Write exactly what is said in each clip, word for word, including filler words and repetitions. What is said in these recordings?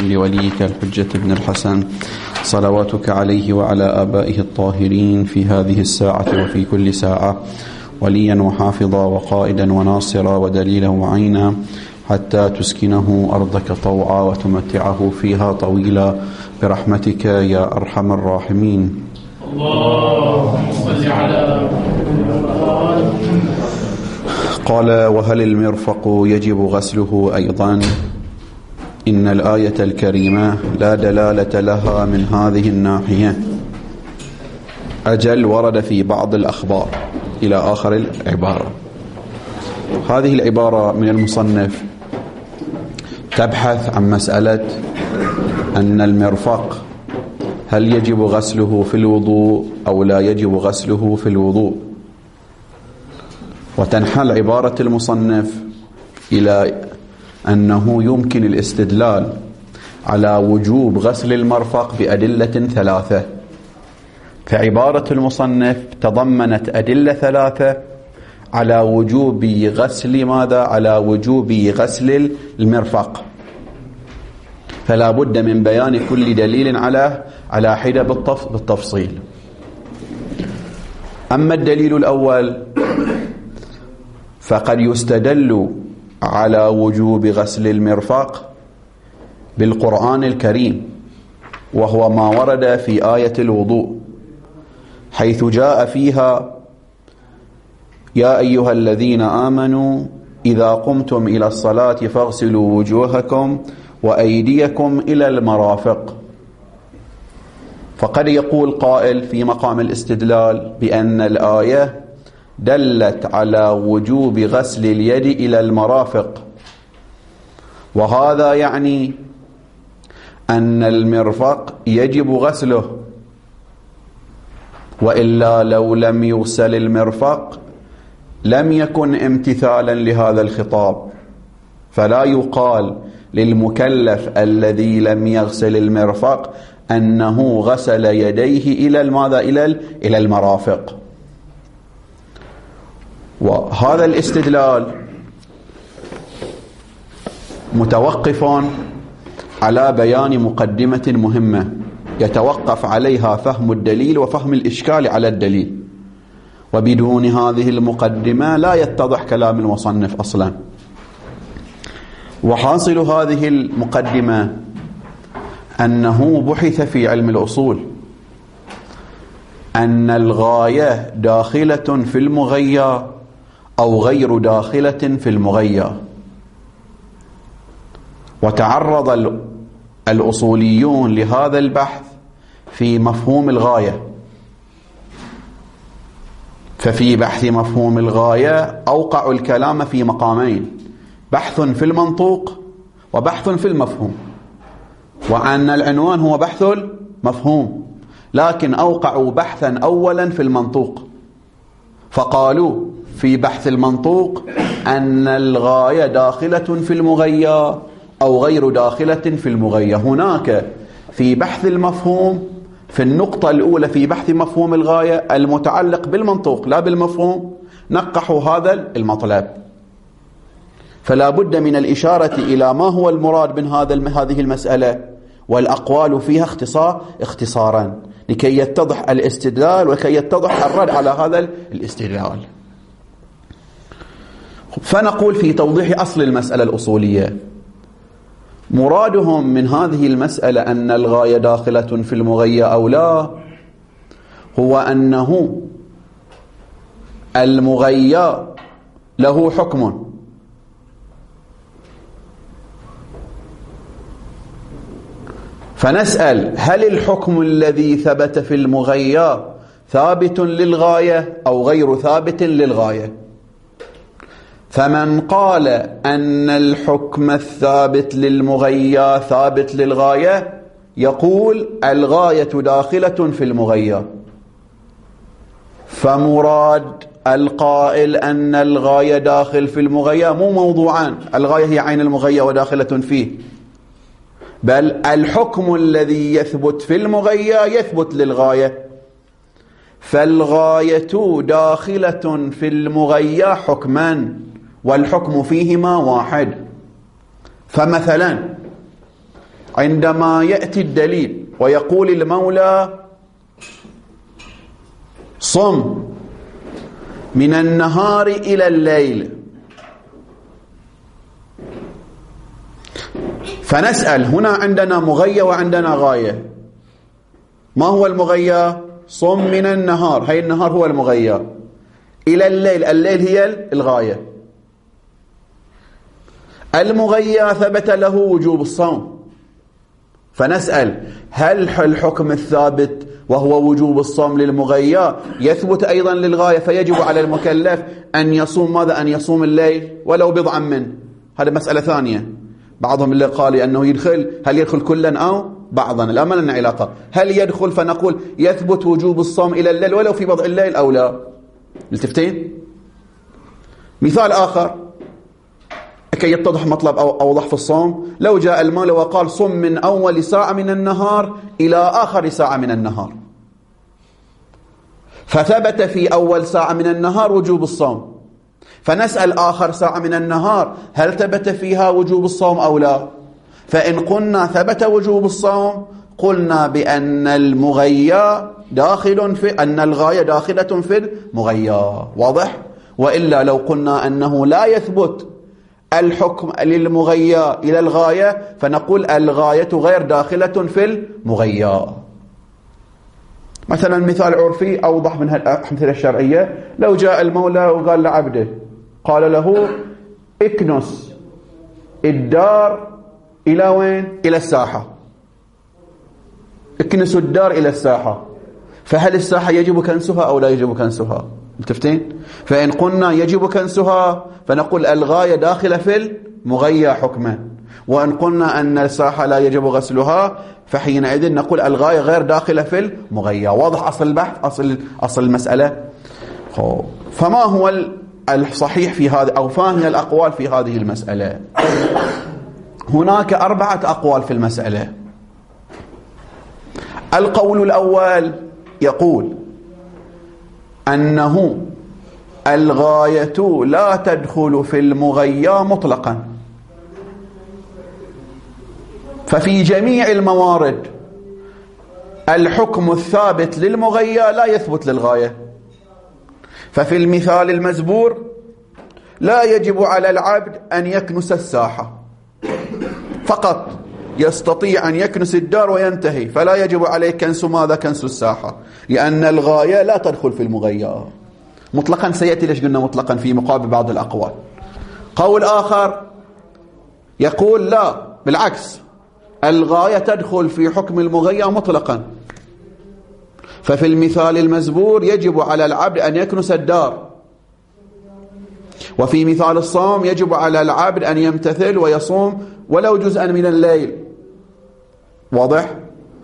لوليك الحجة بن الحسن صلواتك عليه وعلى آبائه الطاهرين في هذه الساعة وفي كل ساعة وليا وحافظا وقائدا وناصرا ودليلا وعينا حتى تسكنه أرضك طوعا وتمتعه فيها طويلا برحمتك يا أرحم الراحمين. اللهم صل على قال: وهل المرفق يجب غسله أيضا؟ إن الآية الكريمة لا دلالة لها من هذه الناحية، أجل ورد في بعض الأخبار إلى آخر العبارة. هذه العبارة من المصنف تبحث عن مسألة أن المرفق هل يجب غسله في الوضوء أو لا يجب غسله في الوضوء، وتنحل عبارة المصنف إلى أنه يمكن الاستدلال على وجوب غسل المرفق بأدلة ثلاثة. فعبارة المصنف تضمنت أدلة ثلاثة على وجوب غسل ماذا؟ على وجوب غسل المرفق، فلا بد من بيان كل دليل على على حدة بالتفصيل. أما الدليل الأول فقد يستدل على وجوب غسل المرفق بالقرآن الكريم، وهو ما ورد في آية الوضوء، حيث جاء فيها: يا أيها الذين آمنوا إذا قمتم إلى الصلاة فاغسلوا وجوهكم وأيديكم إلى المرافق. فقد يقول قائل في مقام الاستدلال بأن الآية دلت على وجوب غسل اليد إلى المرافق، وهذا يعني أن المرفق يجب غسله، وإلا لو لم يغسل المرفق لم يكن امتثالا لهذا الخطاب، فلا يقال للمكلف الذي لم يغسل المرفق أنه غسل يديه إلى ماذا؟ إلى إلى المرافق. وهذا الاستدلال متوقف على بيان مقدمة مهمة يتوقف عليها فهم الدليل وفهم الإشكال على الدليل، وبدون هذه المقدمة لا يتضح كلام المصنف أصلا. وحاصل هذه المقدمة أنه بحث في علم الأصول أن الغاية داخلة في المغيى أو غير داخلة في المغيى، وتعرض الأصوليون لهذا البحث في مفهوم الغاية. ففي بحث مفهوم الغاية أوقعوا الكلام في مقامين: بحث في المنطوق وبحث في المفهوم، وأن العنوان هو بحث المفهوم، لكن أوقعوا بحثا أولا في المنطوق، فقالوا في بحث المنطوق أن الغاية داخلة في المغيى أو غير داخلة في المغيى. هناك في بحث المفهوم في النقطة الأولى في بحث مفهوم الغاية المتعلق بالمنطوق لا بالمفهوم نقحوا هذا المطلب، فلا بد من الإشارة إلى ما هو المراد من هذا هذه المسألة، والأقوال فيها اختصار اختصارا لكي يتضح الاستدلال وكي يتضح الرد على هذا الاستدلال. فنقول في توضيح أصل المسألة الأصولية: مرادهم من هذه المسألة أن الغاية داخلة في المغيى أو لا، هو أنه المغيى له حكم، فنسأل: هل الحكم الذي ثبت في المغيى ثابت للغاية أو غير ثابت للغاية؟ فمن قال أن الحكم الثابت للمغيى ثابت للغاية يقول الغاية داخلة في المغيى. فمراد القائل أن الغاية داخل في المغيى مو موضوعان: الغاية هي عين المغيى وداخلة فيه، بل الحكم الذي يثبت في المغيى يثبت للغاية، فالغاية داخلة في المغيى حكما والحكم فيهما واحد. فمثلا عندما يأتي الدليل ويقول المولى صم من النهار إلى الليل، فنسأل هنا عندنا مغية وعندنا غاية. ما هو المغية؟ صم من النهار، هاي النهار هو المغية، إلى الليل، الليل هي الغاية. المغية ثبت له وجوب الصوم، فنسأل هل الحكم الثابت وهو وجوب الصوم للمغية يثبت أيضا للغاية، فيجب على المكلف أن يصوم ماذا؟ أن يصوم الليل ولو بضعا منه. هذه مسألة ثانية. بعضهم اللي قال أنه يدخل، هل يدخل كلا أو بعضا؟ الآن ما لنا علاقة. هل يدخل فنقول يثبت وجوب الصوم إلى الليل ولو في بضع الليل أو لا؟ التفتين. مثال آخر كي يتضح مطلب أو أوضح في الصوم، لو جاء المولى وقال صم من أول ساعة من النهار إلى آخر ساعة من النهار، فثبت في أول ساعة من النهار وجوب الصوم، فنسأل آخر ساعة من النهار هل ثبت فيها وجوب الصوم أو لا؟ فإن قلنا ثبت وجوب الصوم قلنا بأن المغية داخل في أن الغاية داخلة في المغية. واضح؟ وإلا لو قلنا أنه لا يثبت الحكم للمغية إلى الغاية فنقول الغاية غير داخلة في المغية. مثلا مثال عرفي أوضح من الأمثلة الشرعية، لو جاء المولى وقال لعبده، قال له اكنس الدار إلى وين؟ إلى الساحة. اكنس الدار إلى الساحة، فهل الساحة يجب كنسها أو لا يجب كنسها؟ متفتين؟ فإن قلنا يجب كنسها فنقول الغاية داخلة في المغية حكما، وإن قلنا أن الساحة لا يجب غسلها فحينئذ نقول الغاية غير داخلة في المغية. واضح أصل البحث، أصل أصل المسألة. فما هو الصحيح في هذا أو فاهي الأقوال في هذه المسألة؟ هناك أربعة أقوال في المسألة. القول الأول يقول أنه الغاية لا تدخل في المغية مطلقا، ففي جميع الموارد الحكم الثابت للمغية لا يثبت للغاية. ففي المثال المزبور لا يجب على العبد أن يكنس الساحة، فقط يستطيع أن يكنس الدار وينتهي، فلا يجب عليه كنس ماذا؟ كنس الساحة، لأن الغاية لا تدخل في المغية مطلقا. سيأتي ليش قلنا مطلقا في مقابل بعض الأقوال. قول آخر يقول لا، بالعكس، الغاية تدخل في حكم المغية مطلقا، ففي المثال المزبور يجب على العبد أن يكنس الدار، وفي مثال الصوم يجب على العبد أن يمتثل ويصوم ولو جزءا من الليل. واضح؟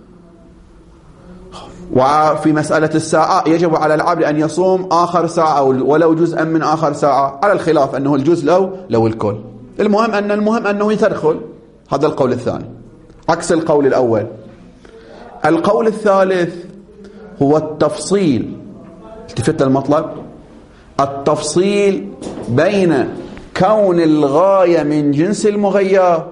وفي مسألة الساعة يجب على العبد أن يصوم آخر ساعة ولو جزءا من آخر ساعة، على الخلاف أنه الجزء لو لو الكل. المهم أن المهم أنه تدخل. هذا القول الثاني عكس القول الأول. القول الثالث هو التفصيل. التفت المطلب، التفصيل بين كون الغاية من جنس المغية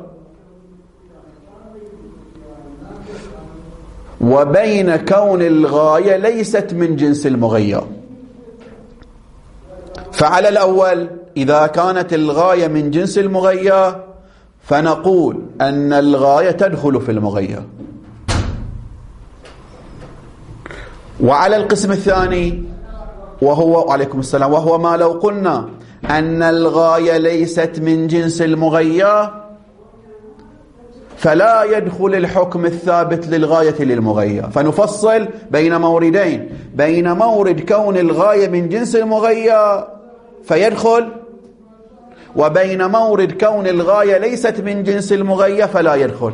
وبين كون الغاية ليست من جنس المغية. فعلى الأول إذا كانت الغاية من جنس المغية فنقول أن الغاية تدخل في المغية. وعلى القسم الثاني وهو عليكم السلام وهو ما لو قلنا أن الغاية ليست من جنس المغية فلا يدخل الحكم الثابت للغاية للمغية. فنفصل بين موردين، بين مورد كون الغاية من جنس المغية فيدخل، وبين مورد كون الغاية ليست من جنس المغية فلا يدخل.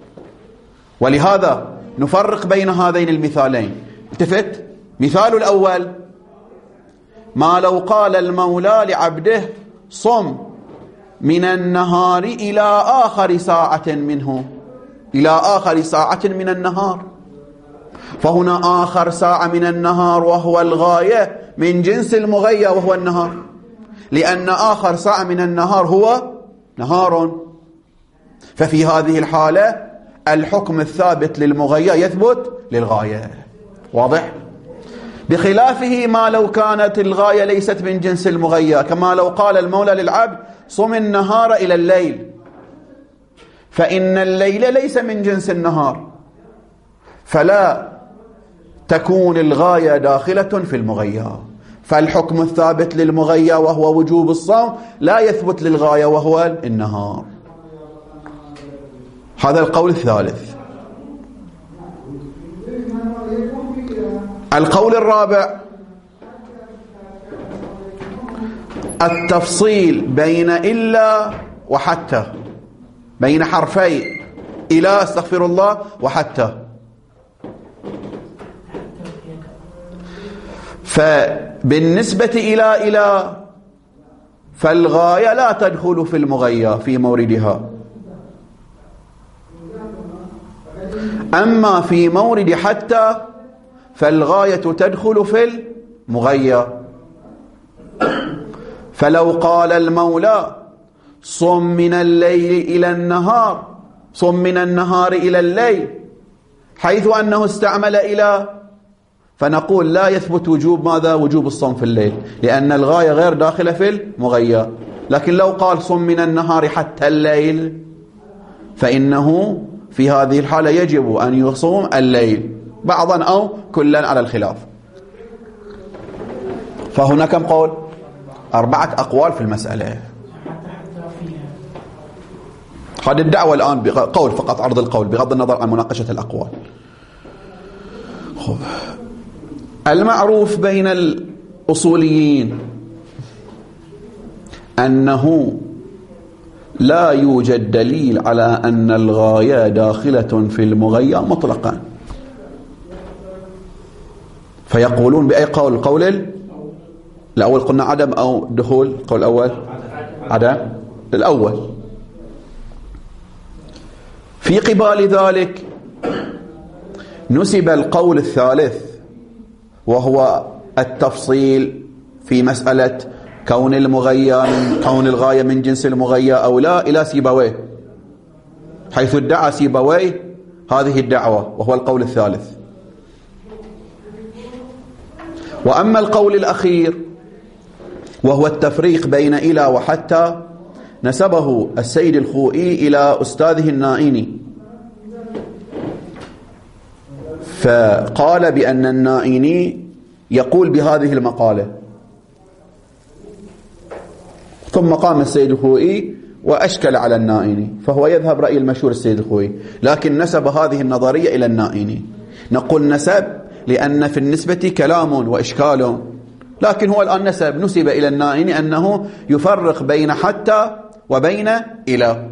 ولهذا نفرق بين هذين المثالين. التفت، مثال الأول ما لو قال المولى لعبده صم من النهار إلى آخر ساعة منه، إلى آخر ساعة من النهار، فهنا آخر ساعة من النهار وهو الغاية من جنس المغية وهو النهار، لأن آخر ساعة من النهار هو نهار. ففي هذه الحالة الحكم الثابت للمغير يثبت للغاية. واضح؟ بخلافه ما لو كانت الغاية ليست من جنس المغير، كما لو قال المولى للعبد صم النهار إلى الليل، فإن الليل ليس من جنس النهار، فلا تكون الغاية داخلة في المغير، فالحكم الثابت للمغير وهو وجوب الصوم لا يثبت للغاية وهو النهار. هذا القول الثالث. القول الرابع التفصيل بين إلا وحتى، بين حرفي إلى استغفر الله وحتى. فبالنسبة إلى إلى فالغاية لا تدخل في المغير في موردها، أما في مورد حتى فالغاية تدخل في المغير. فلو قال المولى صم من الليل إلى النهار، صم من النهار إلى الليل، حيث أنه استعمل إلى، فنقول لا يثبت وجوب ماذا؟ وجوب الصوم في الليل، لأن الغاية غير داخلة في المغير. لكن لو قال صم من النهار حتى الليل فإنه في هذه الحالة يجب أن يصوم الليل بعضا أو كلا على الخلاف. فهنا كم قول؟ أربعة أقوال في المسألة. هذه الدعوة الآن بقول فقط، عرض القول بغض النظر عن مناقشة الأقوال. خب. المعروف بين الأصوليين أنه لا يوجد دليل على أن الغاية داخلة في المغير مطلقا، فيقولون بأي قول؟ القول الأول قلنا عدم أو دخول؟ القول الأول عدم الأول. في قبال ذلك نسب القول الثالث وهو التفصيل في مسألة كون المغير كون الغاية من جنس المغير أو لا إلى سيبويه، حيث ادعى سيبويه هذه الدعوة، وهو القول الثالث. وأما القول الأخير وهو التفريق بين إلى وحتى، نسبه السيد الخوئي إلى أستاذه النائيني، فقال بأن النائيني يقول بهذه المقالة، ثم قام السيد الخوئي وأشكل على النائيني، فهو يذهب رأي المشهور السيد الخوئي، لكن نسب هذه النظرية إلى النائيني. نقول نسب لأن في النسبة كلام وإشكال، لكن هو الآن نسب نسب إلى النائيني أنه يفرق بين حتى وبين إلى.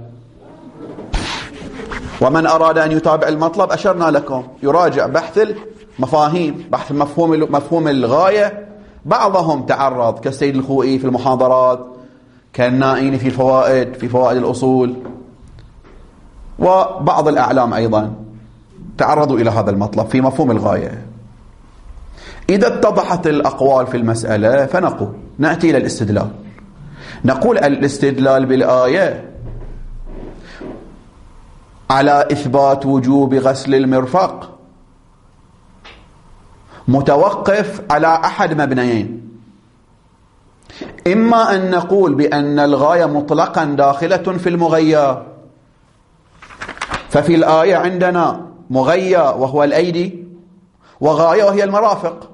ومن أراد أن يتابع المطلب أشرنا لكم يراجع بحث المفاهيم، بحث مفهوم مفهوم الغاية. بعضهم تعرض كالسيد الخوئي في المحاضرات، كالنائيني في الفوائد في فوائد الأصول، وبعض الأعلام أيضا تعرضوا إلى هذا المطلب في مفهوم الغاية. إذا اتضحت الأقوال في المسألة فنقول نأتي إلى الاستدلال. نقول الاستدلال بالآية على إثبات وجوب غسل المرفق متوقف على أحد مبنيين، إما أن نقول بأن الغاية مطلقا داخلة في المغير، ففي الآية عندنا مغير وهو الأيدي، وغاية وهي المرافق،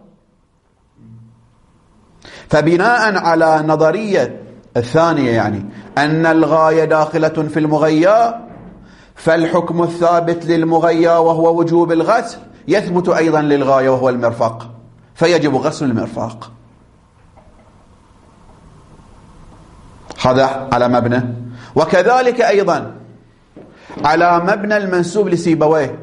فبناء على نظرية الثانية يعني أن الغاية داخلة في المغير، فالحكم الثابت للمغير وهو وجوب الغسل يثبت أيضا للغاية وهو المرفق، فيجب غسل المرفق. هذا على مبنى. وكذلك أيضا على مبنى المنسوب لسيبويه،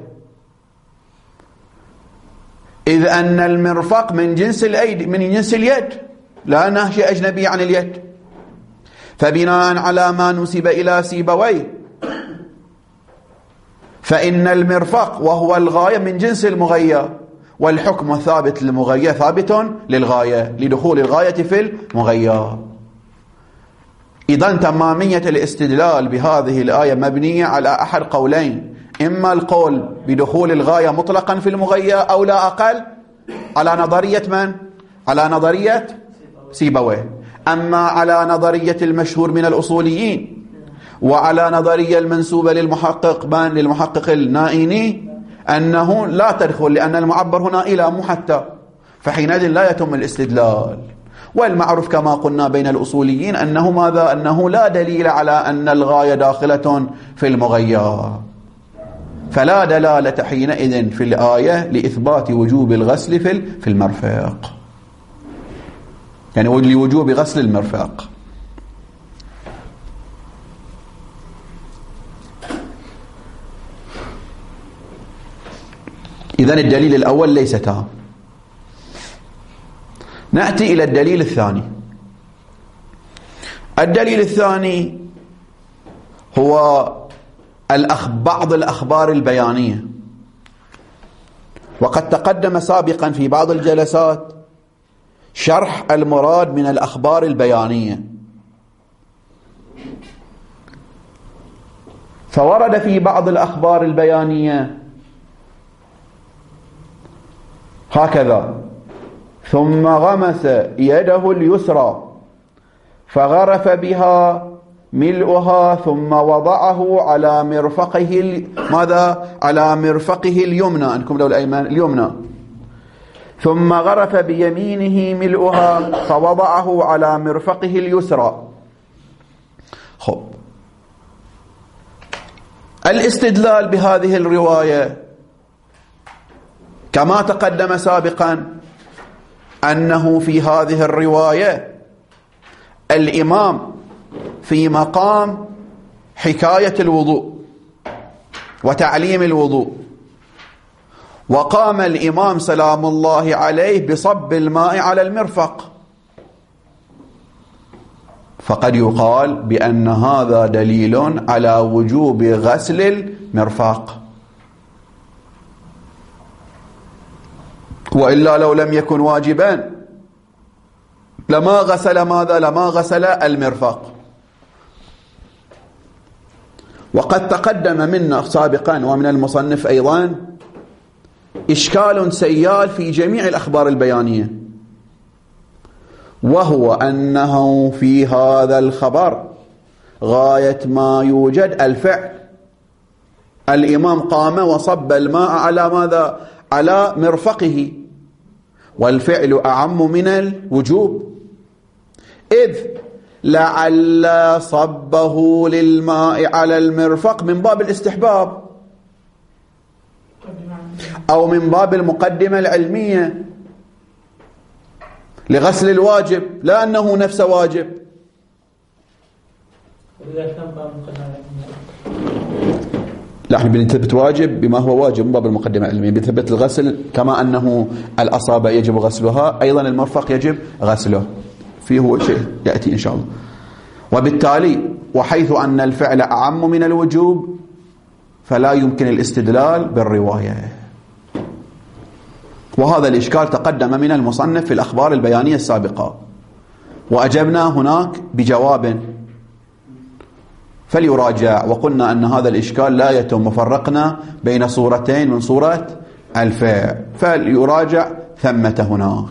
إذ أن المرفق من جنس الأيدي من جنس اليد، لا نهي أجنبي عن اليد، فبناء على ما نسب إلى سيبويه فإن المرفق وهو الغاية من جنس المغير، والحكم ثابت للمغير ثابت للغاية لدخول الغاية في المغير. إذن تمامية الاستدلال بهذه الآية مبنية على أحد قولين، إما القول بدخول الغاية مطلقا في المغية أو لا أقل على نظرية من؟ على نظرية سيبويه. أما على نظرية المشهور من الأصوليين وعلى نظرية المنسوبة للمحقق من للمحقق النائيني أنه لا تدخل، لأن المعبر هنا إلى مو حتى، فحينئذ لا يتم الاستدلال. والمعروف كما قلنا بين الأصوليين أنه ماذا؟ أنه لا دليل على أن الغاية داخلة في المغير، فلا دلالة حينئذ في الآية لإثبات وجوب الغسل في المرفق، يعني لوجوب غسل المرفق. إذن الدليل الأول ليس تام. نأتي إلى الدليل الثاني. الدليل الثاني هو الأخ... بعض الأخبار البيانية، وقد تقدم سابقا في بعض الجلسات شرح المراد من الأخبار البيانية. فورد في بعض الأخبار البيانية هكذا: ثم غمس يده اليسرى فغرف بها ملؤها ثم وضعه على مرفقه ال... ماذا؟ على مرفقه اليمنى، أنكم لو الأيمان اليمنى، ثم غرف بيمينه ملؤها فوضعه على مرفقه اليسرى. خب، الاستدلال بهذه الرواية كما تقدم سابقا أنه في هذه الرواية الإمام في مقام حكاية الوضوء وتعليم الوضوء، وقام الإمام سلام الله عليه بصب الماء على المرفق، فقد يقال بأن هذا دليل على وجوب غسل المرفق، وإلا لو لم يكن واجبا لما غسل ماذا؟ لما غسل المرفق. وقد تقدم منا سابقا ومن المصنف أيضا إشكال سيال في جميع الأخبار البيانية، وهو أنه في هذا الخبر غاية ما يوجد الفعل. الإمام قام وصب الماء على ماذا؟ على مرفقه، والفعل أعم من الوجوب، إذ لعل صبه للماء على المرفق من باب الاستحباب أو من باب المقدمة العلمية لغسل الواجب، لا أنه نفس واجب. لا، احنا بنثبت واجب بما هو واجب من باب المقدمة العلمية، بنثبت الغسل كما أنه الأصابع يجب غسلها، أيضا المرفق يجب غسله، فيه هو شيء يأتي إن شاء الله. وبالتالي وحيث أن الفعل أعم من الوجوب فلا يمكن الاستدلال بالرواية. وهذا الإشكال تقدم من المصنف في الأخبار البيانية السابقة، وأجبنا هناك بجواب فليراجع، وقلنا أن هذا الإشكال لا يتم، وفرقنا بين صورتين من صورة الفعل، فليراجع ثمة هناك.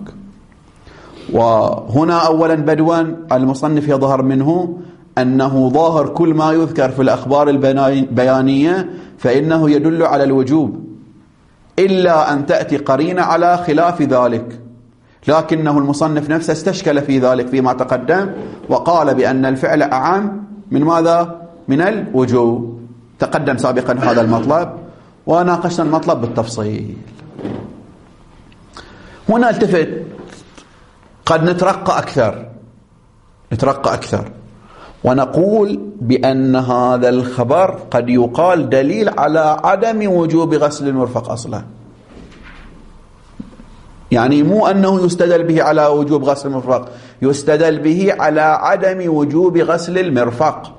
وهنا أولا بدوا المصنف يظهر منه أنه ظاهر كل ما يذكر في الأخبار البيانية فإنه يدل على الوجوب، إلا أن تأتي قرينة على خلاف ذلك، لكنه المصنف نفسه استشكل في ذلك فيما تقدم، وقال بأن الفعل أعم من ماذا؟ من الوجوب. تقدم سابقا هذا المطلب وناقشنا المطلب بالتفصيل. هنا التفت، قد نترقى أكثر نترقى أكثر ونقول بأن هذا الخبر قد يقال دليل على عدم وجوب غسل المرفق أصلا، يعني مو أنه يستدل به على وجوب غسل المرفق، يستدل به على عدم وجوب غسل المرفق.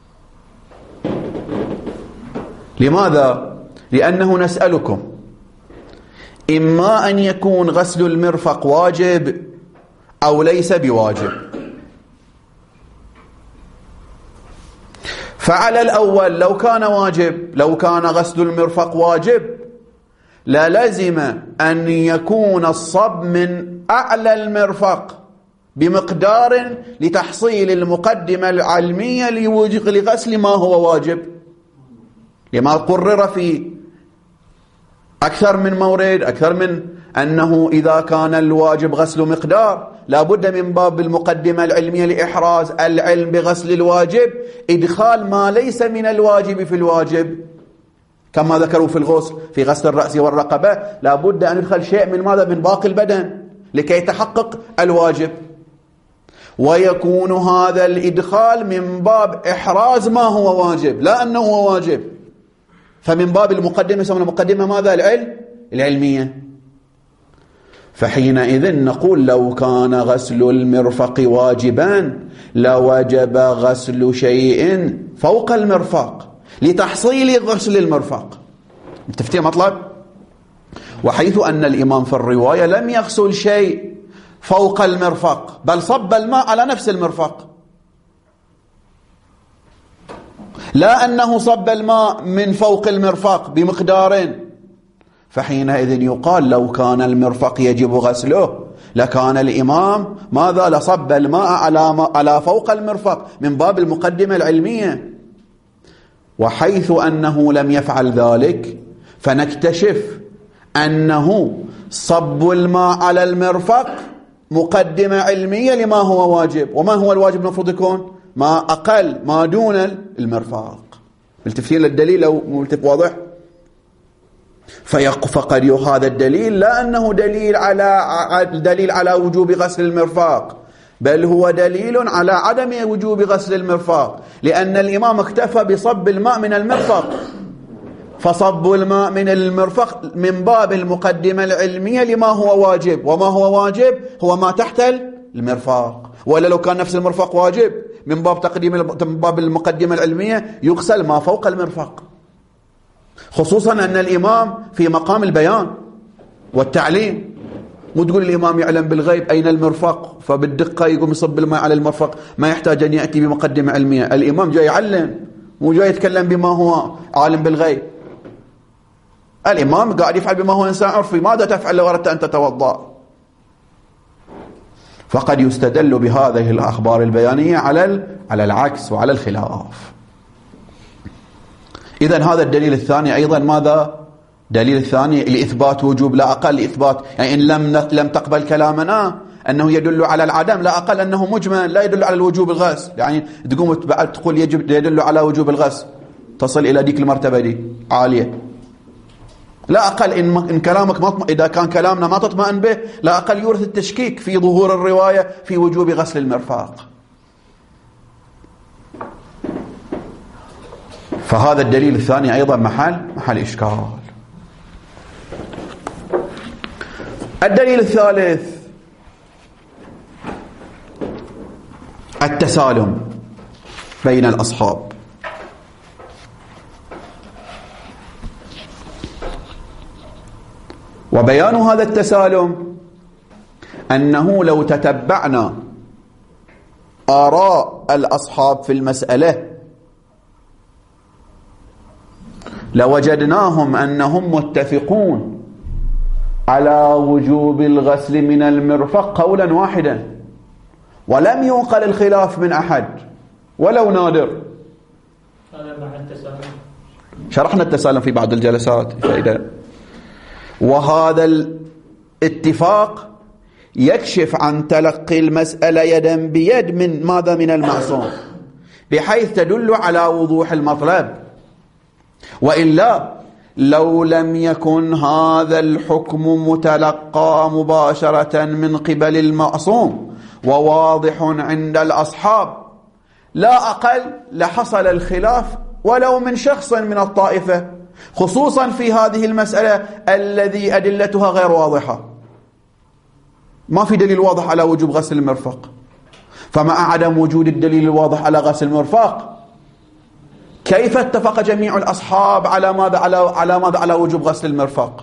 لماذا؟ لأنه نسألكم إما أن يكون غسل المرفق واجب أو ليس بواجب، فعلى الأول لو كان واجب، لو كان غسل المرفق واجب للزم أن يكون الصب من أعلى المرفق بمقدار لتحصيل المقدمة العلمية لغسل ما هو واجب، لما قرر في أكثر من مورد، أكثر من أنه إذا كان الواجب غسل مقدار لابد من باب المقدمة العلمية لإحراز العلم بغسل الواجب إدخال ما ليس من الواجب في الواجب، كما ذكروا في الغسل في غسل الرأس والرقبة لابد أن يدخل شيء من ماذا؟ من باقي البدن لكي يتحقق الواجب، ويكون هذا الإدخال من باب إحراز ما هو واجب لا أنه هو واجب، فمن باب المقدمة يسمى المقدمة ماذا؟ العلم العلمية. فحينئذ نقول لو كان غسل المرفق واجبا لوجب غسل شيء فوق المرفق لتحصيل غسل المرفق. متفقين مطلب؟ وحيث أن الإمام في الرواية لم يغسل شيء فوق المرفق بل صب الماء على نفس المرفق، لا أنه صب الماء من فوق المرفق بمقدار، فحينئذ يقال لو كان المرفق يجب غسله لكان الإمام ماذا؟ لصب الماء على, على فوق المرفق من باب المقدمة العلمية. وحيث أنه لم يفعل ذلك فنكتشف أنه صب الماء على المرفق مقدمة علمية لما هو واجب، وما هو الواجب المفروض يكون؟ ما أقل ما دون المرفق. ملتفتين للدليل أو ملتف واضح؟ فقد هذا الدليل لا أنه دليل على دليل على وجوب غسل المرفق، بل هو دليل على عدم وجوب غسل المرفق، لأن الإمام اكتفى بصب الماء من المرفق، فصب الماء من المرفق من باب المقدمة العلمية لما هو واجب، وما هو واجب هو ما تحت المرفق، ولا لو كان نفس المرفق واجب من باب تقديم من باب المقدمة العلمية يغسل ما فوق المرفق، خصوصا أن الإمام في مقام البيان والتعليم. مو تقول الإمام يعلم بالغيب أين المرفق فبالدقة يقوم يصب الماء على المرفق، ما يحتاج أن يأتي بمقدمة علمية. الإمام جاي يعلم مو جاي يتكلم بما هو عالم بالغيب. الإمام قاعد يفعل بما هو إنسان عرفي. ماذا تفعل لو أردت أن تتوضأ؟ فقد يستدل بهذه الأخبار البيانية على على العكس وعلى الخلاف. إذن هذا الدليل الثاني أيضا ماذا؟ دليل الثاني لإثبات وجوب لا أقل إثبات، يعني إن لم لم تقبل كلامنا أنه يدل على العدم لا أقل أنه مجمل لا يدل على الوجوب الغسل، يعني تقوم تقول يجب يدل على وجوب الغسل تصل إلى ديك المرتبة دي عالية. لا أقل إن, إن كلامك ما إذا كان كلامنا ما تطمئن به لا أقل يورث التشكيك في ظهور الرواية في وجوب غسل المرفق. فهذا الدليل الثاني أيضا محل محل إشكال. الدليل الثالث التسالم بين الأصحاب. وبيان هذا التسالم أنه لو تتبعنا آراء الأصحاب في المسألة لوجدناهم أنهم متفقون على وجوب الغسل من المرفق قولا واحدا، ولم ينقل الخلاف من أحد ولو نادر. هذا مع التسالم. شرحنا التسالم في بعض الجلسات فإذا. وهذا الاتفاق يكشف عن تلقي المسألة يدا بيد من ماذا؟ من المعصوم، بحيث تدل على وضوح المطلب. وإلا لو لم يكن هذا الحكم متلقى مباشرة من قبل المعصوم وواضح عند الأصحاب لا أقل لحصل الخلاف ولو من شخص من الطائفة، خصوصا في هذه المسألة الذي أدلتها غير واضحة، ما في دليل واضح على وجوب غسل المرفق. فمع عدم وجود الدليل الواضح على غسل المرفق كيف اتفق جميع الأصحاب على ماذا على على ماذا على وجوب غسل المرفق؟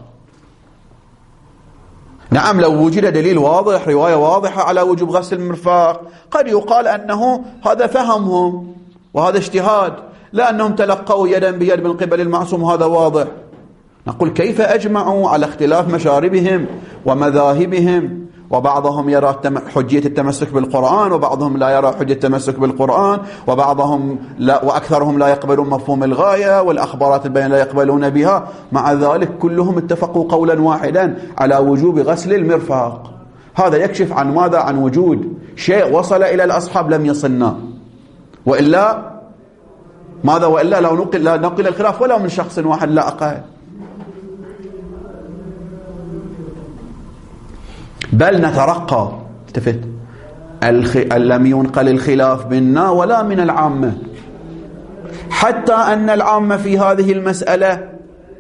نعم لو وجد دليل واضح رواية واضحة على وجوب غسل المرفق قد يقال أنه هذا فهمهم وهذا اجتهاد، لأنهم تلقوا يدا بيد من قبل المعصوم، وهذا واضح. نقول كيف أجمعوا على اختلاف مشاربهم ومذاهبهم، وبعضهم يرى حجية التمسك بالقرآن، وبعضهم لا يرى حجية التمسك بالقرآن، وبعضهم لا، وأكثرهم لا يقبلون مفهوم الغاية، والأخبارات البيان لا يقبلون بها. مع ذلك كلهم اتفقوا قولا واحدا على وجوب غسل المرفق. هذا يكشف عن ماذا؟ عن وجود شيء وصل إلى الأصحاب لم يصلنا، وإلا ماذا؟ وإلا لو نقل, لا نقل الخلاف ولو من شخص واحد لا أقل. بل نترقى، التفت، الخ... لم ينقل الخلاف منا ولا من العامة، حتى أن العامة في هذه المسألة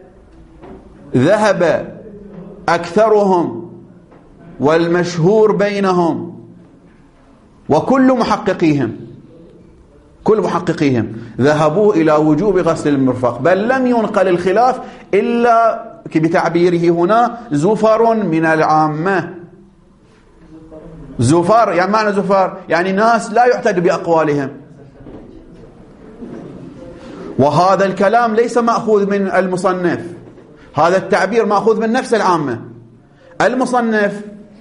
ذهب أكثرهم والمشهور بينهم وكل محققيهم كل محققيهم ذهبوا إلى وجوب غسل المرفق، بل لم ينقل الخلاف إلا بتعبيره هنا زفر من العامة. زفر يعني معنى زفر يعني ناس لا يعتد بأقوالهم، وهذا الكلام ليس مأخوذ من المصنف، هذا التعبير مأخوذ من نفس العامة. المصنف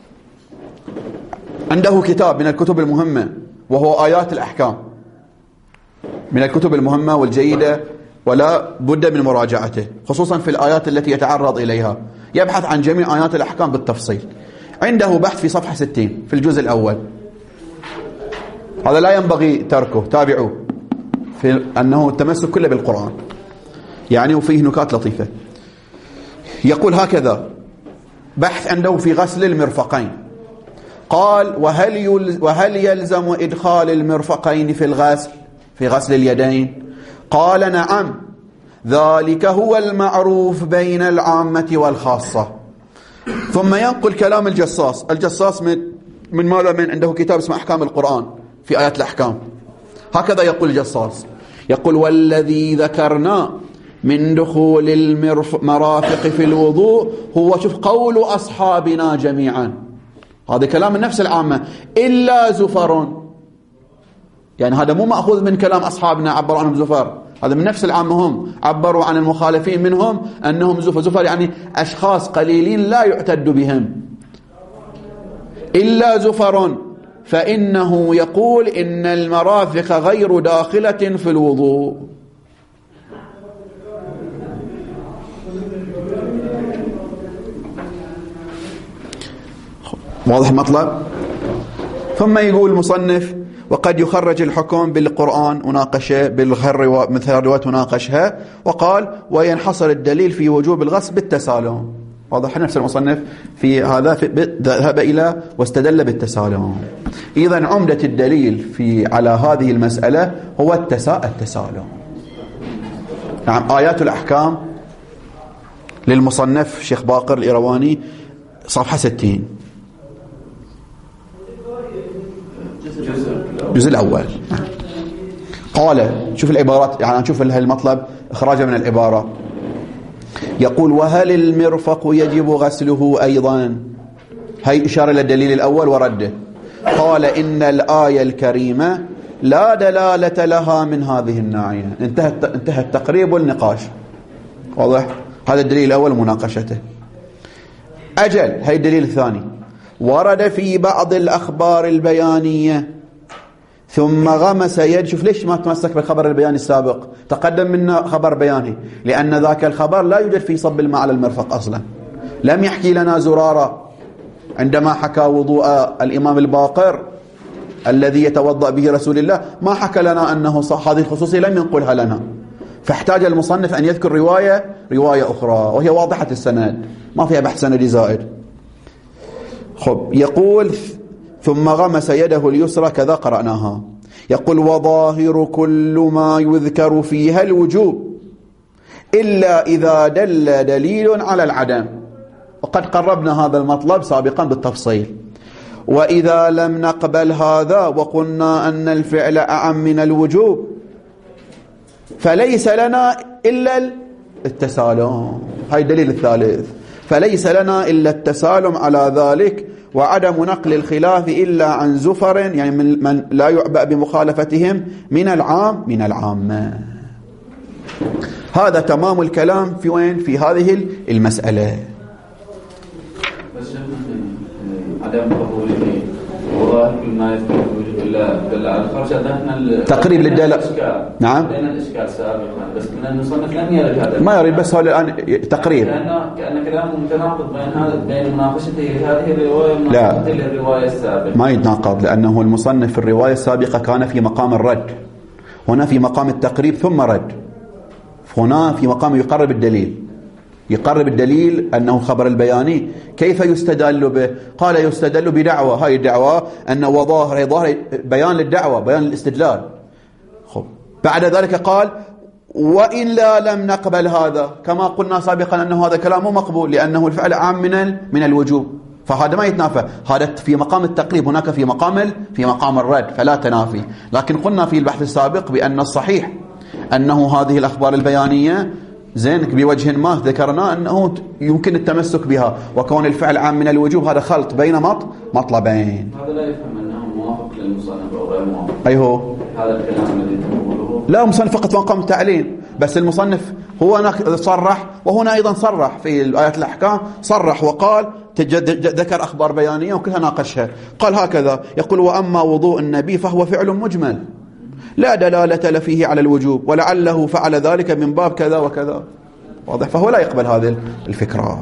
عنده كتاب من الكتب المهمة وهو آيات الأحكام، من الكتب المهمة والجيدة ولا بد من مراجعته، خصوصا في الآيات التي يتعرض إليها، يبحث عن جميع آيات الأحكام بالتفصيل. عنده بحث في صفحة ستين في الجزء الأول، هذا لا ينبغي تركه، تابعوه، في أنه التمسك كله بالقرآن يعني، وفيه نكات لطيفة. يقول هكذا بحث عنده في غسل المرفقين، قال وهل, وهل يلزم إدخال المرفقين في الغسل في غسل اليدين؟ قال نعم، ذلك هو المعروف بين العامة والخاصة. ثم ينقل كلام الجصاص. الجصاص من من ماذا؟ من عنده كتاب اسمه أحكام القرآن في آيات الأحكام. هكذا يقول الجصاص، يقول والذي ذكرنا من دخول المرافق في الوضوء هو شوف قول أصحابنا جميعا، هذا كلام من نفس العامة، إلا زفر، يعني هذا مو مأخوذ من كلام أصحابنا عبروا عنهم زفر، هذا من نفس العامة، هم عبروا عن المخالفين منهم أنهم زفر. زفر يعني أشخاص قليلين لا يعتد بهم. إلا زفر فإنه يقول إن المرافق غير داخلة في الوضوء. واضح المطلب؟ ثم يقول المصنف وقد يخرج الحكم بالقرآن وناقشه بالغر مثل الروايات وناقشها، وقال وينحصر الدليل في وجوب الغسل بالتسالم. واضح نفس المصنف في هذا ذهب إلى واستدل بالتسالم. إذن عمدة الدليل في على هذه المسألة هو التسالم. نعم، آيات الأحكام للمصنف شيخ باقر الإيرواني صفحة ستين الجزء الأول. قال شوف العبارات، يعني نشوف المطلب إخراجه من العبارة. يقول وهل المرفق يجب غسله أيضا؟ هي إشارة للدليل الأول ورده. قال إن الآية الكريمة لا دلالة لها من هذه الناحية. انتهى انتهى التقريب والنقاش. واضح؟ هذا الدليل الأول مناقشته. أجل، هي الدليل الثاني. ورد في بعض الأخبار البيانية ثم غمس يد. شوف ليش ما تمسك بالخبر البياني السابق؟ تقدم منا خبر بياني، لأن ذاك الخبر لا يوجد فيه صب الماء على المرفق أصلا. لم يحكي لنا زرارة عندما حكى وضوء الإمام الباقر الذي يتوضأ به رسول الله، ما حكى لنا أنه صح، هذه الخصوصية لم ينقلها لنا، فاحتاج المصنف أن يذكر رواية رواية أخرى وهي واضحة السند، ما فيها بحث سندي زائد. خب، يقول ثم غمس يده اليسرى، كذا قرأناها. يقول وظاهر كل ما يذكر فيها الوجوب إلا إذا دل دليل على العدم، وقد قربنا هذا المطلب سابقا بالتفصيل. وإذا لم نقبل هذا وقلنا أن الفعل أعم من الوجوب فليس لنا إلا التسالم. هاي الدليل الثالث، فليس لنا إلا التسالم على ذلك، وعدم نقل الخلاف إلا عن زفر، يعني من, من لا يعبأ بمخالفتهم من العام من العامة. هذا تمام الكلام في وين؟ في هذه المسألة. بس عدم قبوله والله كل ما يذكر وجود الله دل على الخرج هذا تقريب للدلالة. نعم لأن الإشكال سابقا بس من المصنف لم يرد هذا ما يريد، بس هو الآن تقريب كأنه كأن كلامه متناقض بين هذا بين مناقشته لهذه الرواية ومناقشته للرواية السابقة. ما يتناقض، لأنه المصنف في الرواية السابقة كان في مقام الرد، هنا في مقام التقريب ثم رد. هنا في مقام يقرب الدليل، يقرب الدليل أنه خبر البياني كيف يستدل به؟ قال يستدل بدعوة، هاي الدعوة أنه وظاهر ظاهر بيان للدعوة، بيان للاستدلال. خب بعد ذلك قال وإلا لم نقبل هذا، كما قلنا سابقا أنه هذا كلام مو مقبول لأنه الفعل عام من من الوجوب، فهذا ما يتنافى، هذا في مقام التقريب، هناك في مقام في مقام الرد، فلا تنافي. لكن قلنا في البحث السابق بأن الصحيح أنه هذه الأخبار البيانية زين بوجه ما ذكرنا أنه يمكن التمسك بها، وكون الفعل عام من الوجوب هذا خلط بين مطلبين. هذا لا يفهم أنه موافق للمصنف أو غير موافق. أي هو هذا الكلام الذي تقوله لا مصنف فقط مقام التعليل، بس المصنف هو هنا صرح وهنا أيضا صرح في الآيات الأحكام، صرح وقال ذكر أخبار بيانية وكلها ناقشها. قال هكذا يقول وأما وضوء النبي فهو فعل مجمل لا دلالة فيه على الوجوب ولعله فعل ذلك من باب كذا وكذا، واضح؟ فهو لا يقبل هذه الفكرة.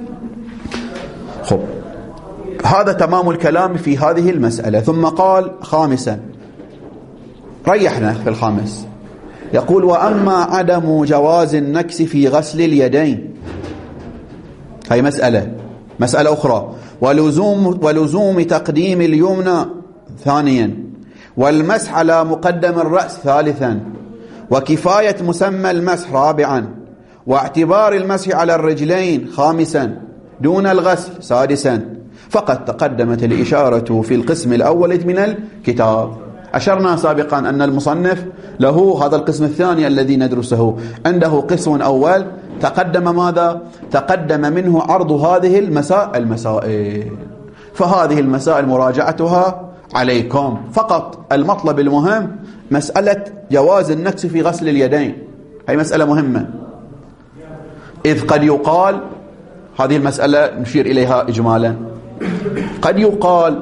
خب هذا تمام الكلام في هذه المسألة. ثم قال خامسا، ريحنا في الخامس، يقول وأما عدم جواز النكس في غسل اليدين، هي مسألة مسألة أخرى، ولزوم, ولزوم تقديم اليمنى ثانيا، والمسح على مقدم الرأس ثالثا، وكفاية مسمى المسح رابعا، واعتبار المسح على الرجلين خامسا دون الغسل سادسا. فقد تقدمت الإشارة في القسم الأول من الكتاب. أشرنا سابقا أن المصنف له هذا القسم الثاني الذي ندرسه، عنده قسم أول تقدم ماذا؟ تقدم منه عرض هذه المسائل المسائل فهذه المسائل مراجعتها عليكم. فقط المطلب المهم مسألة جواز النكس في غسل اليدين، هي مسألة مهمة، إذ قد يقال، هذه المسألة نشير إليها إجمالا، قد يقال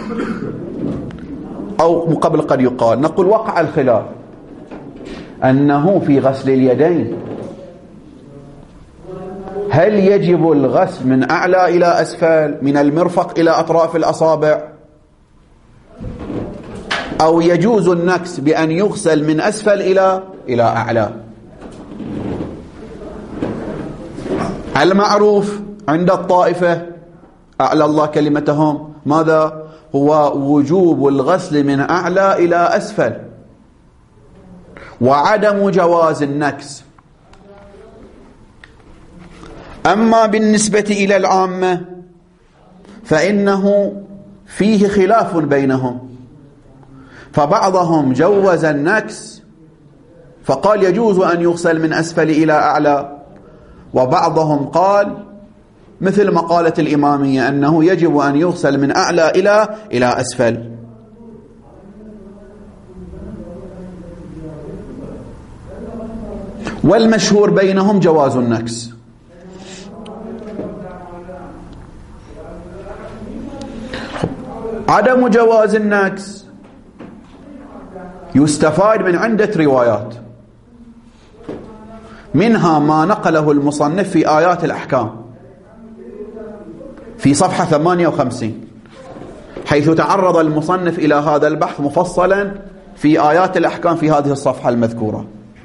أو قبل قد يقال نقول وقع الخلاف أنه في غسل اليدين هل يجب الغسل من أعلى إلى أسفل، من المرفق إلى أطراف الأصابع، أو يجوز النكس بأن يغسل من أسفل إلى إلى أعلى. المعروف عند الطائفة أعلى الله كلمتهم ماذا؟ هو وجوب الغسل من أعلى إلى أسفل وعدم جواز النكس. أما بالنسبة إلى العامة فإنه فيه خلاف بينهم، فبعضهم جوز النكس فقال يجوز أن يغسل من أسفل إلى أعلى، وبعضهم قال مثل مقالة الإمامية أنه يجب أن يغسل من أعلى إلى إلى أسفل. والمشهور بينهم جواز النكس. عدم جواز النكس يستفاد من عدة روايات، منها ما نقله المصنف في آيات الأحكام في صفحة ثمانية وخمسين، حيث تعرض المصنف إلى هذا البحث مفصلا في آيات الأحكام في هذه الصفحة المذكورة.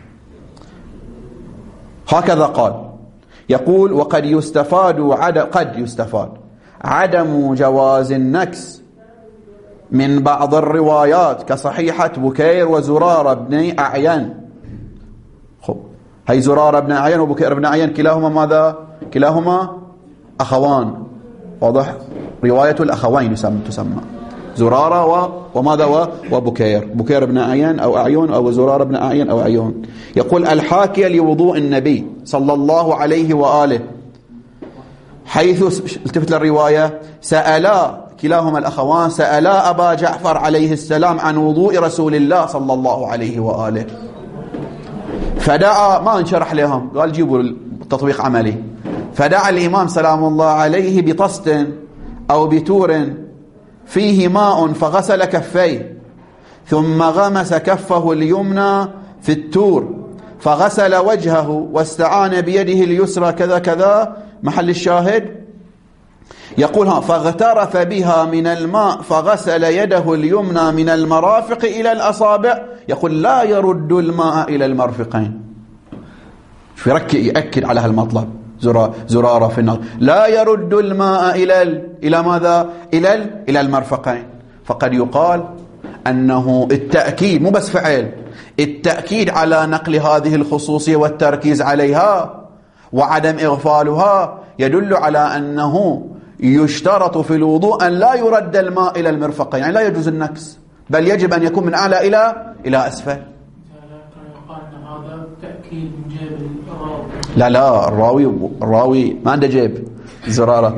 هكذا قال، يقول وقد يستفاد عدم قد يستفاد عدم جواز النكس من بعض الروايات كصحيحة بكير وزرار بن أعين. خب هي زرار بن أعين وبكير بن أعين كلاهما ماذا؟ كلاهما أخوان، واضح؟ رواية الأخوين يسمى تسمى زرارة و... وماذا و... وبكير، بكير بن أعين أو أعين أو زرار بن أعين أو أعين. يقول الحاكي لوضوء النبي صلى الله عليه وآله، حيث التفت للرواية سألا كلاهما الأخوان سألا أبا جعفر عليه السلام عن وضوء رسول الله صلى الله عليه وآله، فدعا، ما انشرح لهم، قال جيبوا التطبيق عملي. فدعا الإمام سلام الله عليه بطست أو بتور فيه ماء فغسل كفيه، ثم غمس كفه اليمنى في التور فغسل وجهه واستعان بيده اليسرى كذا كذا. محل الشاهد يقول ها فاغترف بها من الماء فغسل يده اليمنى من المرافق إلى الأصابع. يقول لا يرد الماء إلى المرفقين. يأكد على هالمطلب زرارة في النظر، لا يرد الماء إلى إلى ماذا؟ إلى إلى المرفقين. فقد يقال أنه التأكيد مو بس فعل، التأكيد على نقل هذه الخصوصية والتركيز عليها وعدم إغفالها يدل على أنه يشترط في الوضوء أن لا يرد الماء إلى المرفقين، يعني لا يجوز النكس، بل يجب أن يكون من أعلى إلى إلى أسفل. لا لا الراوي الراوي ما عنده جيب زرارة.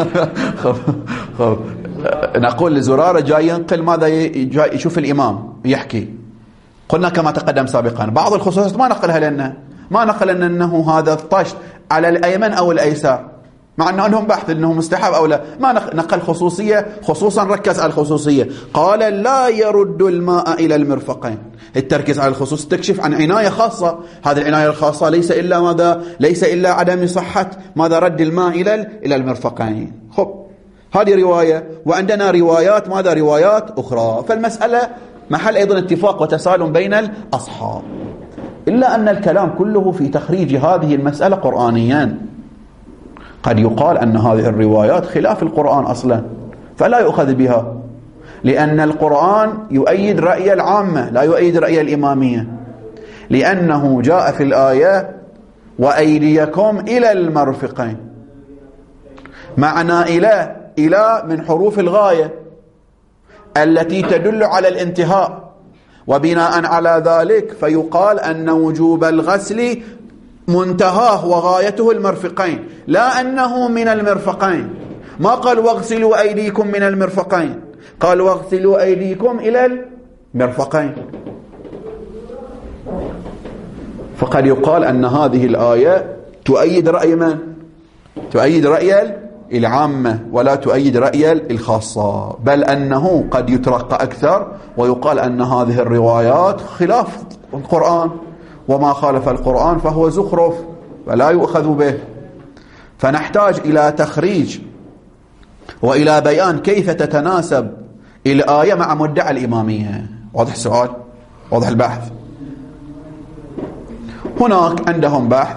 نقول لزرارة جاي ينقل ماذا، جاي يشوف الإمام يحكي. قلنا كما تقدم سابقا بعض الخصوصيات ما نقلها لنا، ما نقل لنا أنه هذا الطشت على الأيمن أو الأيسار، مع أنه لهم بحث أنه مستحب أو لا. ما نقل خصوصية، خصوصا ركز على الخصوصية. قال لا يرد الماء إلى المرفقين. التركيز على الخصوص تكشف عن عناية خاصة. هذه العناية الخاصة ليس إلا ماذا؟ ليس إلا عدم صحة ماذا؟ رد الماء إلى إلى المرفقين. خب هذه رواية، وعندنا روايات ماذا؟ روايات أخرى. فالمسألة محل أيضا اتفاق وتسالم بين الأصحاب، إلا أن الكلام كله في تخريج هذه المسألة قرآنيا. قد يقال أن هذه الروايات خلاف القرآن أصلا فلا يؤخذ بها، لأن القرآن يؤيد رأي العامة لا يؤيد رأي الإمامية، لأنه جاء في الآية وأيديكم إلى المرفقين. معنى إلى إلى من حروف الغاية التي تدل على الانتهاء، وبناء على ذلك فيقال أن وجوب الغسل منتهاه وغايته المرفقين، لا أنه من المرفقين. ما قال واغسلوا أيديكم من المرفقين، قال واغسلوا أيديكم إلى المرفقين. فقد يقال أن هذه الآية تؤيد رأي من؟ تؤيد رأي العامة ولا تؤيد رأي الخاصة، بل أنه قد يترقى أكثر ويقال أن هذه الروايات خلاف القرآن، وما خالف القرآن فهو زخرف فلا يؤخذ به. فنحتاج إلى تخريج وإلى بيان كيف تتناسب الآية مع مدعى الإمامية. واضح السؤال؟ واضح البحث؟ هناك عندهم بحث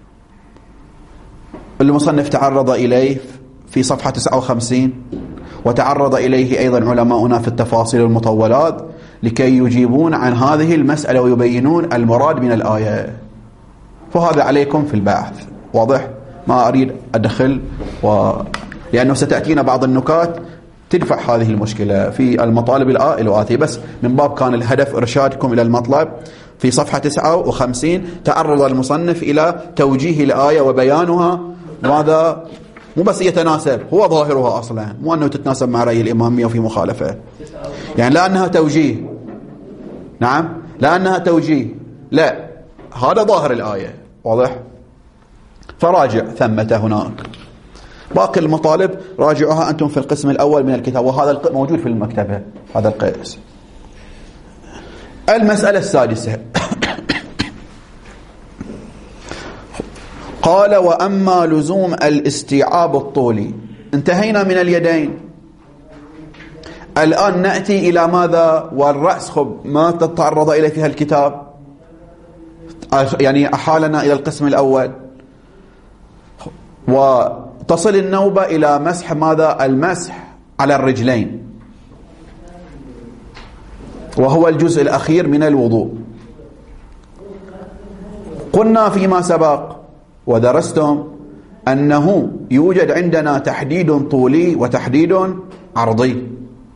المصنف تعرض إليه في صفحة تسعة وخمسين، وتعرض إليه أيضا علماؤنا في التفاصيل المطولات لكي يجيبون عن هذه المسألة ويبينون المراد من الآية. فهذا عليكم في البحث. واضح؟ ما أريد أدخل و... لأنه ستأتينا بعض النكات تدفع هذه المشكلة في المطالب الآتية، بس من باب كان الهدف إرشادكم إلى المطلب. في صفحة تسعة وخمسين تعرض المصنف إلى توجيه الآية وبيانها، ماذا مو بس يتناسب، هو ظاهرها أصلا، مو أنه تتناسب مع رأي الإمامية وفي مخالفة، يعني لا أنها توجيه، نعم لا أنها توجيه، لا هذا ظاهر الآية. واضح؟ فراجع ثمة هناك. باقي المطالب راجعوها أنتم في القسم الأول من الكتاب، وهذا موجود في المكتبة هذا القيس. المسألة السادسة قال وأما لزوم الاستيعاب الطولي. انتهينا من اليدين، الآن نأتي إلى ماذا؟ والرأس. خب ما تتعرض إليه فيها الكتاب، يعني أحالنا إلى القسم الأول، وتصل النوبة إلى مسح ماذا؟ المسح على الرجلين، وهو الجزء الأخير من الوضوء. قلنا فيما سبق ودرستم أنه يوجد عندنا تحديد طولي وتحديد عرضي.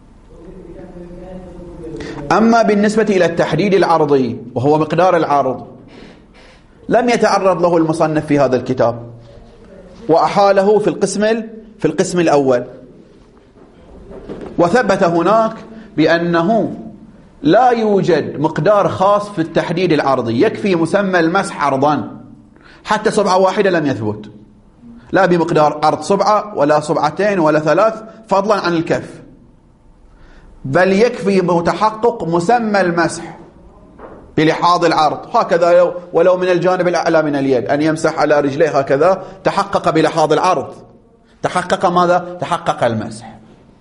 أما بالنسبة إلى التحديد العرضي وهو مقدار العرض لم يتعرض له المصنف في هذا الكتاب، وأحاله في القسم في القسم الأول، وثبت هناك بأنه لا يوجد مقدار خاص في التحديد العرضي، يكفي مسمى المسح عرضا، حتى صبعة واحدة لم يثبت، لا بمقدار عرض صبعة ولا صبعتين ولا ثلاث فضلا عن الكف، بل يكفي متحقق مسمى المسح بلحاظ العرض، هكذا لو ولو من الجانب الأعلى من اليد، أن يمسح على رجليه هكذا تحقق بلحاظ العرض، تحقق ماذا؟ تحقق المسح.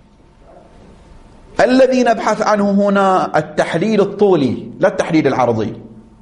الذي نبحث عنه هنا التحديد الطولي لا التحديد العرضي.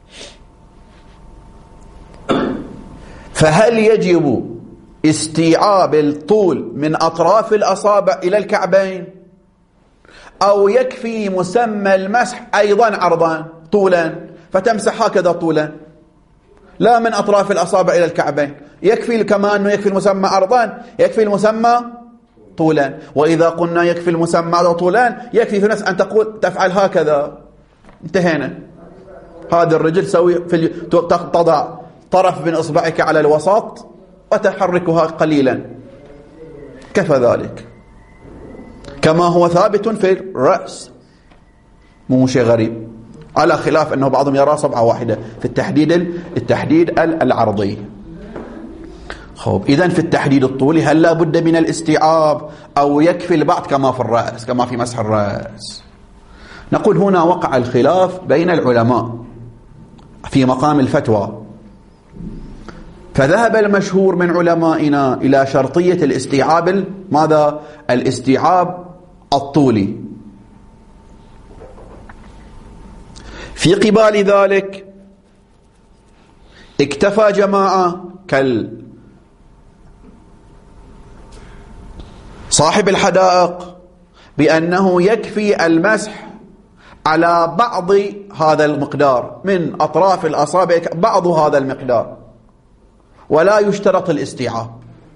فهل يجب استيعاب الطول من أطراف الأصابع إلى الكعبين، أو يكفي مسمى المسح أيضا عرضا طولا فتمسح هكذا طولا لا من أطراف الأصابع إلى الكعبين؟ يكفي كما أنه يكفي المسمى عرضا يكفي المسمى طولا. وإذا قلنا يكفي المسمى طولا يكفي في نفس أن تقول تفعل هكذا، انتهينا. هذه الرجل سوي في تضع طرف من إصبعك على الوسط وتحركها قليلا، كفى ذلك، كما هو ثابت في الرأس، مو شيء غريب، على خلاف أنه بعضهم يرى صبعة واحدة في التحديد التحديد العرضي. خب إذن في التحديد الطولي هل لا بد من الاستيعاب أو يكفي البعض كما في الرأس كما في مسح الرأس؟ نقول هنا وقع الخلاف بين العلماء في مقام الفتوى، فذهب المشهور من علمائنا إلى شرطية الاستيعاب ماذا؟ الاستيعاب الطولي. في قبال ذلك اكتفى جماعة كال صاحب الحدائق بأنه يكفي المسح على بعض هذا المقدار من أطراف الأصابع، بعض هذا المقدار، ولا يشترط الاستيعاب.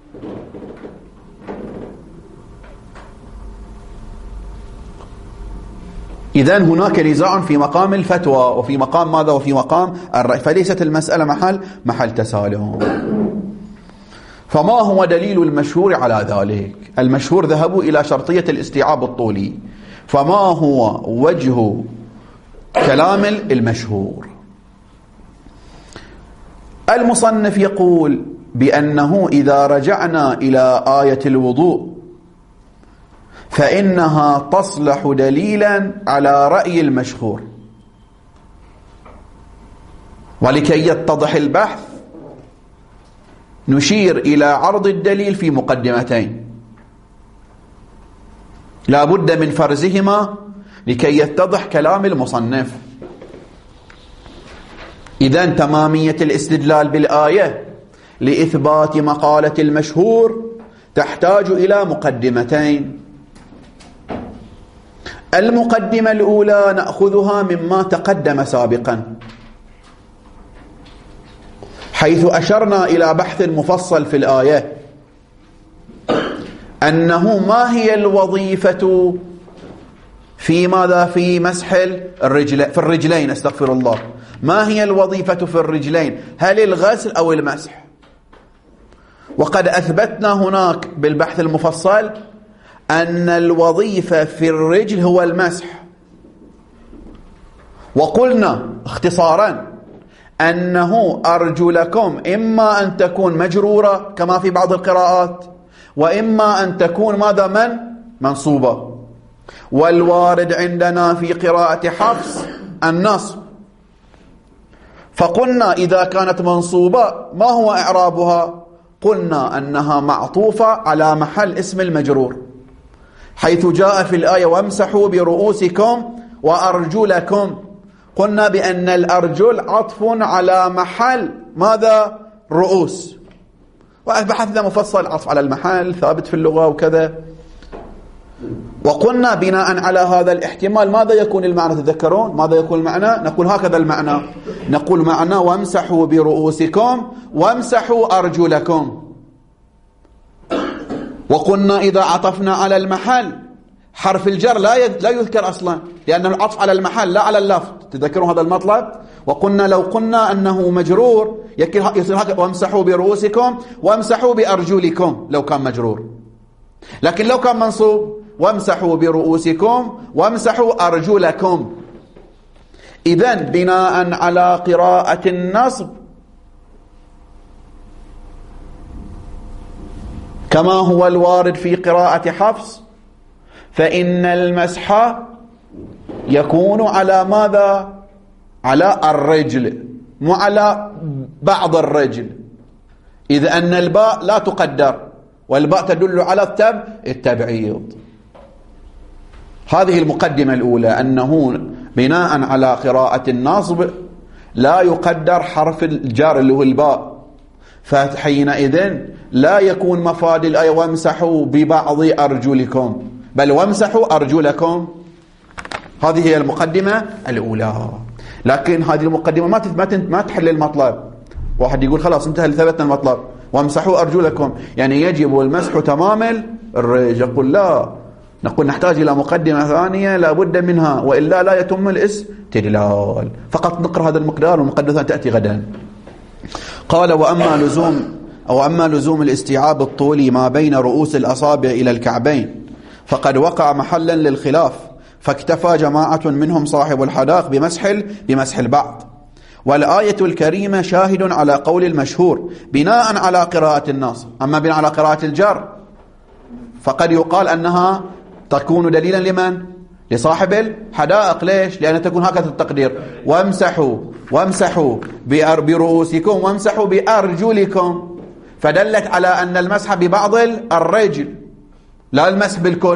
إذن هناك نزاع في مقام الفتوى وفي مقام ماذا؟ وفي مقام الرأي، فليست المسألة محل محل تسالم. فما هو دليل المشهور على ذلك؟ المشهور ذهبوا إلى شرطية الاستيعاب الطولي، فما هو وجه كلام المشهور؟ المصنف يقول بأنه إذا رجعنا إلى آية الوضوء فإنها تصلح دليلا على رأي المشهور. ولكي يتضح البحث نشير إلى عرض الدليل في مقدمتين لا بد من فرزهما لكي يتضح كلام المصنف. إذن تمامية الاستدلال بالآية لإثبات مقالة المشهور تحتاج إلى مقدمتين. المقدمة الأولى نأخذها مما تقدم سابقا، حيث أشرنا إلى بحث مفصل في الآية أنه ما هي الوظيفة في ماذا؟ في مسح الرجل في الرجلين، استغفر الله، ما هي الوظيفة في الرجلين؟ هل الغسل أو المسح؟ وقد أثبتنا هناك بالبحث المفصل أن الوظيفة في الرجل هو المسح، وقلنا اختصارا أنه أرجلكم إما أن تكون مجرورة كما في بعض القراءات، وإما أن تكون ماذا؟ من منصوبة، والوارد عندنا في قراءة حفص النصب. فقلنا إذا كانت منصوبة ما هو إعرابها؟ قلنا أنها معطوفة على محل اسم المجرور، حيث جاء في الآية وامسحوا برؤوسكم وأرجلكم، قلنا بأن الأرجل عطف على محل ماذا؟ رؤوس، وبحثنا مفصل عطف على المحل ثابت في اللغة وكذا. وقلنا بناء على هذا الاحتمال ماذا يكون المعنى؟ تذكرون ماذا يكون المعنى؟ نقول هكذا المعنى، نقول معنى وامسحوا برؤوسكم وامسحوا أرجلكم. وقلنا إذا عطفنا على المحل حرف الجر لا لا يذكر أصلا، لأنه العطف على المحل لا على اللفظ، تذكرون هذا المطلب؟ وقلنا لو قلنا أنه مجرور يصير هكذا وامسحوا برؤوسكم وامسحوا بأرجلكم لو كان مجرور، لكن لو كان منصوب وامسحوا برؤوسكم وامسحوا أرجلكم إذن بناء على قراءة النصب كما هو الوارد في قراءة حفص، فإن المسح يكون على ماذا؟ على الرجل، مو على بعض الرجل، إذ أن الباء لا تقدر، والباء تدل على التب التبعيض. هذه المقدمة الأولى، أنه بناء على قراءة النصب لا يقدر حرف الجار اللي هو الباء، فحينئذ لا يكون مفاد الآية وامسحوا ببعض أرجلكم، بل وامسحوا أرجلكم. هذه هي المقدمة الأولى. لكن هذه المقدمة ما ما تحل المطلب. واحد يقول خلاص انتهى ثبتنا المطلب وامسحوا أرجلكم، يعني يجب المسح تمام الرجل. يقول لا، نقول نحتاج إلى مقدمة ثانية لا بد منها، وإلا لا يتم الاستدلال. فقط نقرأ هذا المقدار، والمقدمة تأتي غدا. قال وأما لزوم أو أما لزوم الاستيعاب الطولي ما بين رؤوس الأصابع إلى الكعبين فقد وقع محلا للخلاف، فاكتفى جماعة منهم صاحب الحداق بمسح بمسح البعض. والآية الكريمة شاهد على قول المشهور بناء على قراءة النص. أما بناء على قراءة الجر فقد يقال أنها تكون دليلا لمن؟ لصاحب الحدائق. ليش؟ لأن تكون هكذا التقدير: وامسحوا وامسحوا برؤوسكم وامسحوا بأرجلكم، فدلت على أن المسح ببعض الرجل لا المسح بالكل.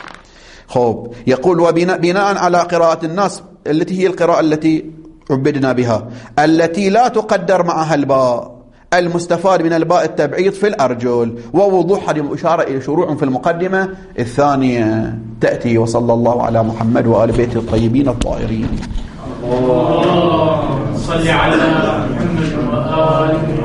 خوب يقول وبناء بناء على قراءة النصب التي هي القراءة التي عبدنا بها، التي لا تقدر معها الباء، المستفاد من الباء التبعيض في الأرجل، ووضوح هذه إشارة إلى شروع في المقدمة الثانية تأتي. وصلى الله على محمد وآل بيته الطيبين الطاهرين. اللهم صل على محمد وآل محمد.